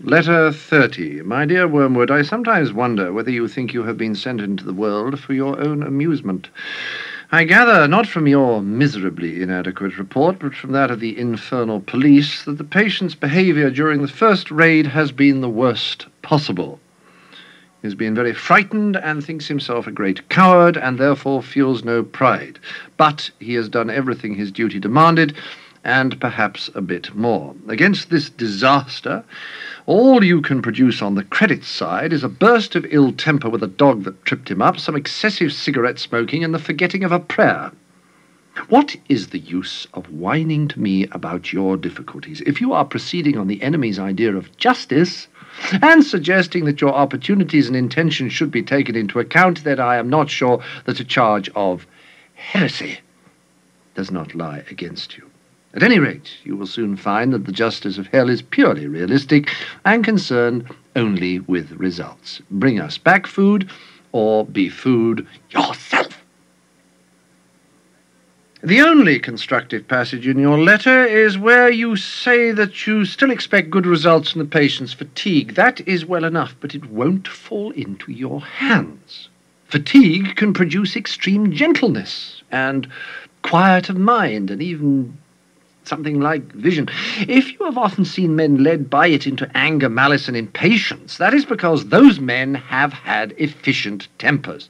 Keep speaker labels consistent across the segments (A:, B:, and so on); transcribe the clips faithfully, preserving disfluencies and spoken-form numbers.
A: Letter thirty. My dear Wormwood, I sometimes wonder whether you think you have been sent into the world for your own amusement. I gather, not from your miserably inadequate report, but from that of the infernal police, that the patient's behavior during the first raid has been the worst possible. He has been very frightened and thinks himself a great coward, and therefore feels no pride. But he has done everything his duty demanded, and perhaps a bit more. Against this disaster, all you can produce on the credit side is a burst of ill temper with a dog that tripped him up, some excessive cigarette smoking, and the forgetting of a prayer. What is the use of whining to me about your difficulties if you are proceeding on the enemy's idea of justice and suggesting that your opportunities and intentions should be taken into account? Then I am not sure that a charge of heresy does not lie against you. At any rate, you will soon find that the justice of hell is purely realistic and concerned only with results. Bring us back food, or be food yourself. The only constructive passage in your letter is where you say that you still expect good results from the patient's fatigue. That is well enough, but it won't fall into your hands. Fatigue can produce extreme gentleness and quiet of mind, and even something like vision. If you have often seen men led by it into anger, malice, and impatience, that is because those men have had efficient tempers.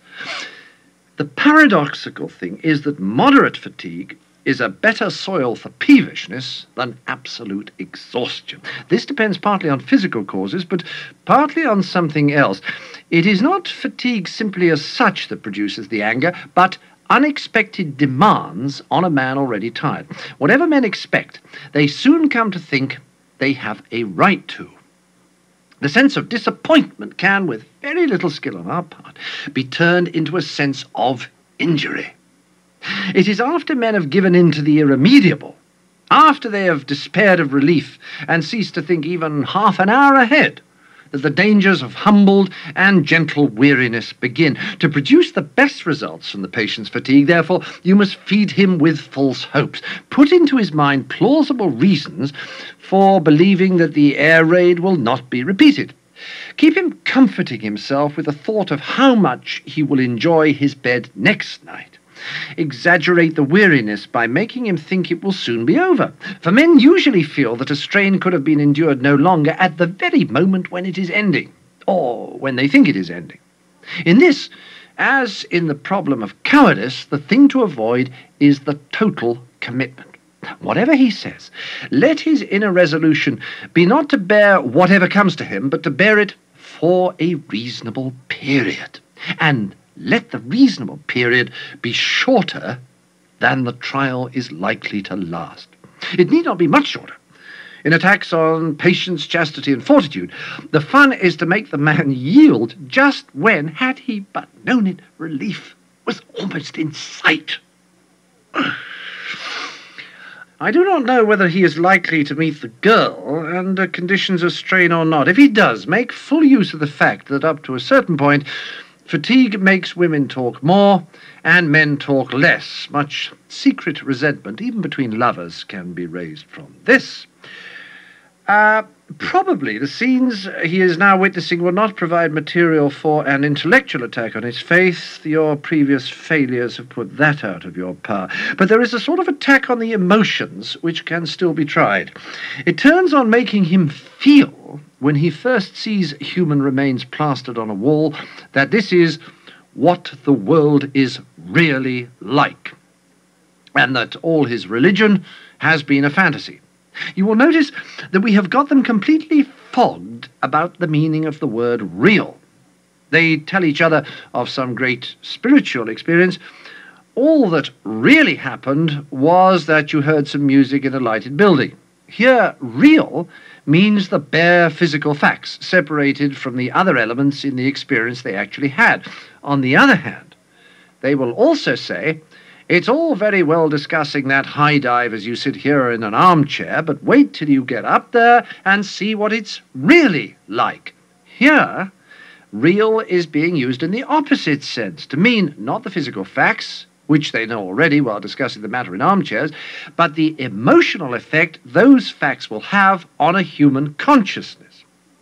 A: The paradoxical thing is that moderate fatigue is a better soil for peevishness than absolute exhaustion. This depends partly on physical causes, but partly on something else. It is not fatigue simply as such that produces the anger, but unexpected demands on a man already tired. Whatever men expect, they soon come to think they have a right to. The sense of disappointment can, with very little skill on our part, be turned into a sense of injury. It is after men have given in to the irremediable, after they have despaired of relief and ceased to think even half an hour ahead, that the dangers of humbled and gentle weariness begin. To produce the best results from the patient's fatigue, therefore, you must feed him with false hopes. Put into his mind plausible reasons for believing that the air raid will not be repeated. Keep him comforting himself with the thought of how much he will enjoy his bed next night. Exaggerate the weariness by making him think it will soon be over, for men usually feel that a strain could have been endured no longer at the very moment when it is ending, or when they think it is ending. In this, as in the problem of cowardice, the thing to avoid is the total commitment. Whatever he says, let his inner resolution be not to bear whatever comes to him, but to bear it for a reasonable period, and let the reasonable period be shorter than the trial is likely to last. It need not be much shorter. In attacks on patience, chastity, and fortitude, the fun is to make the man yield just when, had he but known it, relief was almost in sight. I do not know whether he is likely to meet the girl under conditions of strain or not. If he does, make full use of the fact that up to a certain point, fatigue makes women talk more and men talk less. Much secret resentment, even between lovers, can be raised from this. Uh, probably the scenes he is now witnessing will not provide material for an intellectual attack on his faith. Your previous failures have put that out of your power. But there is a sort of attack on the emotions which can still be tried. It turns on making him feel, when he first sees human remains plastered on a wall, that this is what the world is really like, and that all his religion has been a fantasy. You will notice that we have got them completely fogged about the meaning of the word real. They tell each other of some great spiritual experience. All that really happened was that you heard some music in a lighted building. Here, real means the bare physical facts, separated from the other elements in the experience they actually had. On the other hand, they will also say, it's all very well discussing that high dive as you sit here in an armchair, but wait till you get up there and see what it's really like. Here, real is being used in the opposite sense, to mean not the physical facts, which they know already while discussing the matter in armchairs, but the emotional effect those facts will have on a human consciousness.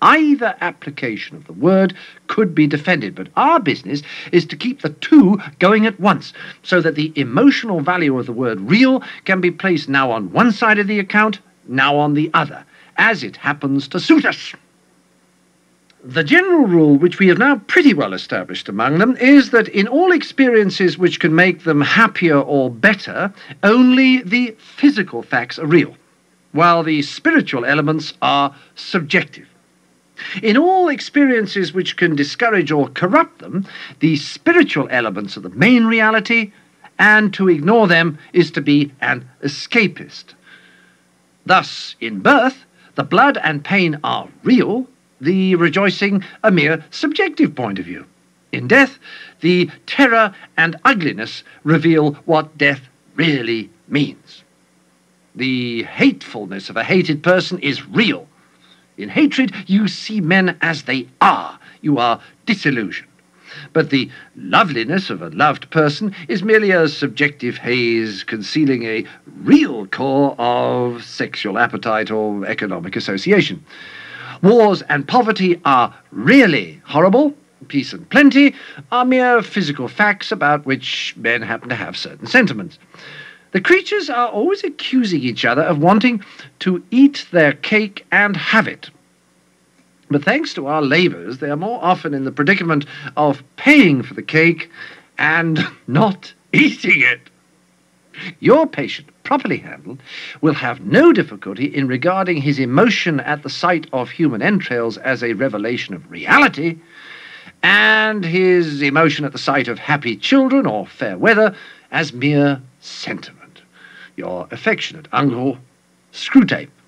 A: Either application of the word could be defended, but our business is to keep the two going at once, so that the emotional value of the word real can be placed now on one side of the account, now on the other, as it happens to suit us. The general rule, which we have now pretty well established among them, is that in all experiences which can make them happier or better, only the physical facts are real, while the spiritual elements are subjective. In all experiences which can discourage or corrupt them, the spiritual elements are the main reality, and to ignore them is to be an escapist. Thus, in birth, the blood and pain are real, the rejoicing a mere subjective point of view. In death, the terror and ugliness reveal what death really means. The hatefulness of a hated person is real. In hatred, you see men as they are. You are disillusioned. But the loveliness of a loved person is merely a subjective haze concealing a real core of sexual appetite or economic association. Wars and poverty are really horrible. Peace and plenty are mere physical facts about which men happen to have certain sentiments. The creatures are always accusing each other of wanting to eat their cake and have it. But thanks to our labours, they are more often in the predicament of paying for the cake and not eating it. Your patient, properly handled, will have no difficulty in regarding his emotion at the sight of human entrails as a revelation of reality, and his emotion at the sight of happy children or fair weather as mere sentiment. Your affectionate uncle, Screwtape.